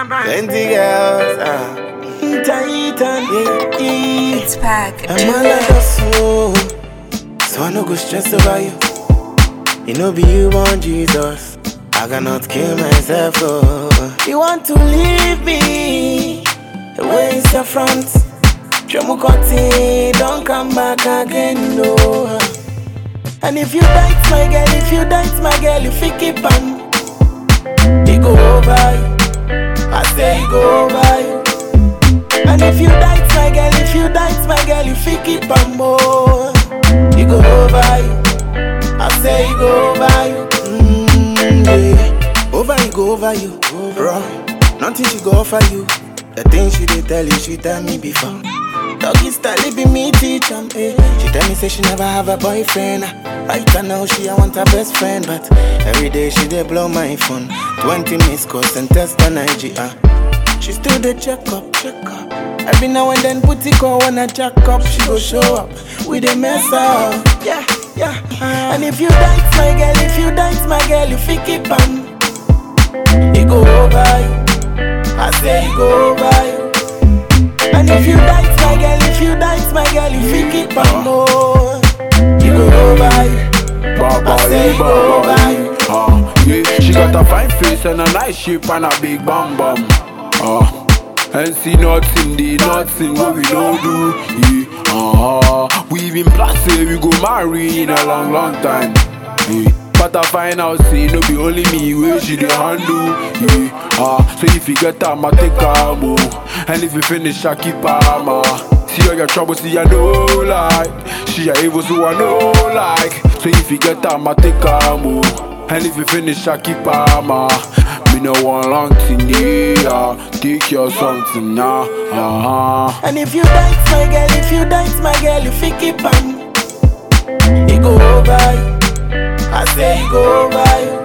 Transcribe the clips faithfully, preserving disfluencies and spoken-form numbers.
Plenty girls, ah. Titan, yeah. It's packed. I'm all like a soul, so I no go stress over you. You know, be you want Jesus. I cannot kill myself, oh. You want to leave me? Where's your front? Chomukoti, don't come back again, no. And if you dance, my girl, if you dance, my girl, you fake it, bam. He go over you. I say he go over you. And if you dance, my girl, if you dance, my girl, you fake it, bam, oh. He go over you. I say he go over you. Mm, yeah. Over you, go over you, bro. Nothing she go offer you. The things she did tell you, she tell me before. Doggy style, it be me teach em, eh. She tell me say she never have a boyfriend. Right now she I want her best friend, but every day she dey blow my phone. Twenty missed calls and test on I G, ah. She still dey check up, check up. Every now and then put it on when I jack up. She go show up, we dey mess up, yeah, yeah. And if you dance, my girl, if you dance, my girl, you fake it, bam. He go over you. I say he go over you. And if you dance, my girl, if you dance, my girl, you fake it, bam, oh. He go over you. I say he go over you. Uh, yeah, she got a fine face and a nice shape and a big bam bam. Uh, and see nothing, the nothing what we don't do. Yeah, uh, we been planning we go marry in a long, long time. Yeah. But I find out, say, no be only me, where she dey handle, yeah. Ah, so if you get time, I take her more. And if you finish, I keep her more. See all your trouble, see I know like. She a able, so I know like. So if you get time, I take her more. And if you finish, I keep her more. Me no want long thing, yeah. Take your something now, uh-huh. And if you dance, my girl, if you dance, my girl, you fake it, bam. He go over you. I say he go over you.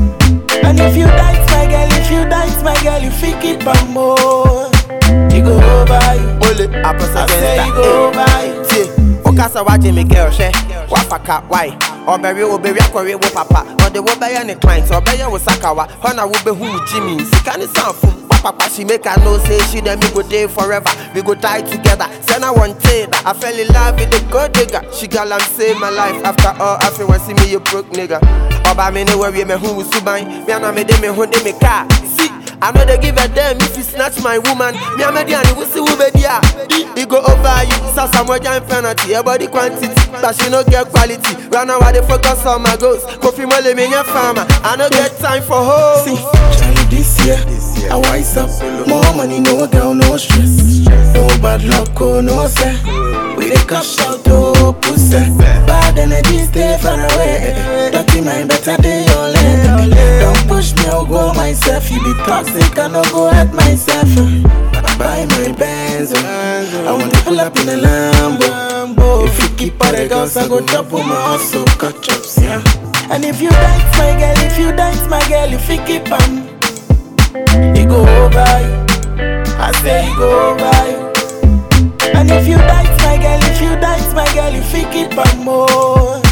And if you dance, my girl, if you dance, my girl, you fake it, bam, oh. He go over you. Ole, I say he go over you. See, Okasa watching me girl, she. Wafaka, why? Oberi, oberi, akori, wo papa. On the wobe any clients, oberi, wo sakawa. Hona wobe who Jimmy. Sikani sanfum. Papa, she make her know, say she then me go day forever. We go die together. Send her one take. I fell in love with the good digger. She gal and save my life. After all, after one see me, you broke nigga. Oba me no worry, me who is subine. Me and me de me who de me car. See, I know they give a damn if you snatch my woman. Me and me de and we see who be there. He go over you, so somewhere giant penalty. Your body quantity, but she no get quality. Right now I dey focus on my goals. Kofi Mole me your farmer. I no get time for hoes. See, Charlie this year, I wise up. More money, no girl, no stress. No bad luck, oh no sir. We dey cash out, oh pussy. Bad energy stay far away. Dirty mind better day your leg. Don't push me, I'll go myself. You be toxic, I no go at myself. Buy my Benz, I want to pull up in a Lambo. If you keep all the girls, I go top on my hustle, cut chops, yeah. And if you dance, my girl, if you dance, my girl, you fake it, bam. He go over you. I say he go over you. And if you dance, my girl, if you dance, my girl, you fake it, bam, oh.